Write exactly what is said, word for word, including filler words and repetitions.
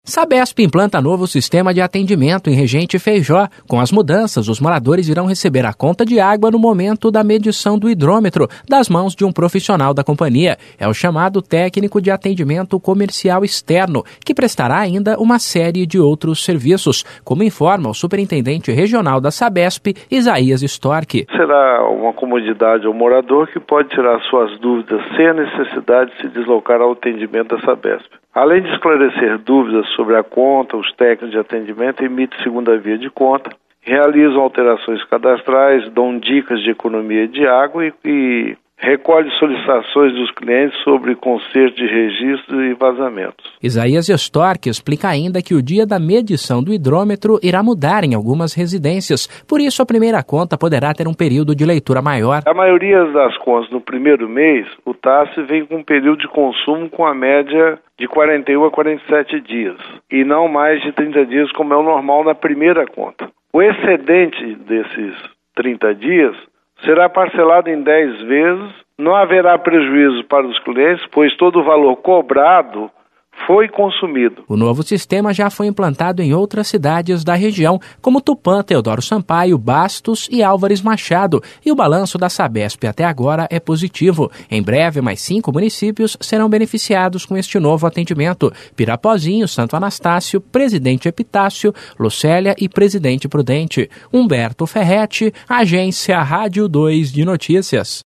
Sabesp implanta novo sistema de atendimento em Regente Feijó. Com as mudanças, os moradores irão receber a conta de água no momento da medição do hidrômetro, das mãos de um profissional da companhia. É o chamado técnico de atendimento comercial externo, que prestará ainda uma série de outros serviços, como informa o superintendente regional da Sabesp, Isaías Storck. Será uma comodidade ao morador que pode tirar suas dúvidas sem a necessidade de se deslocar ao atendimento da Sabesp. Além de esclarecer dúvidas sobre a conta, os técnicos de atendimento emitem segunda via de conta, realizam alterações cadastrais, dão dicas de economia de água e, e recolhe solicitações dos clientes sobre conserto de registro e vazamentos. Isaías Storck explica ainda que o dia da medição do hidrômetro irá mudar em algumas residências, por isso a primeira conta poderá ter um período de leitura maior. A maioria das contas no primeiro mês, o T A S vem com um período de consumo com a média de quarenta e um a quarenta e sete dias, e não mais de trinta dias como é o normal na primeira conta. O excedente desses trinta dias será parcelado em dez vezes, não haverá prejuízo para os clientes, pois todo o valor cobrado foi consumido. O novo sistema já foi implantado em outras cidades da região, como Tupã, Teodoro Sampaio, Bastos e Álvares Machado, e o balanço da Sabesp até agora é positivo. Em breve, mais cinco municípios serão beneficiados com este novo atendimento: Pirapozinho, Santo Anastácio, Presidente Epitácio, Lucélia e Presidente Prudente. Humberto Ferretti, Agência Rádio dois de Notícias.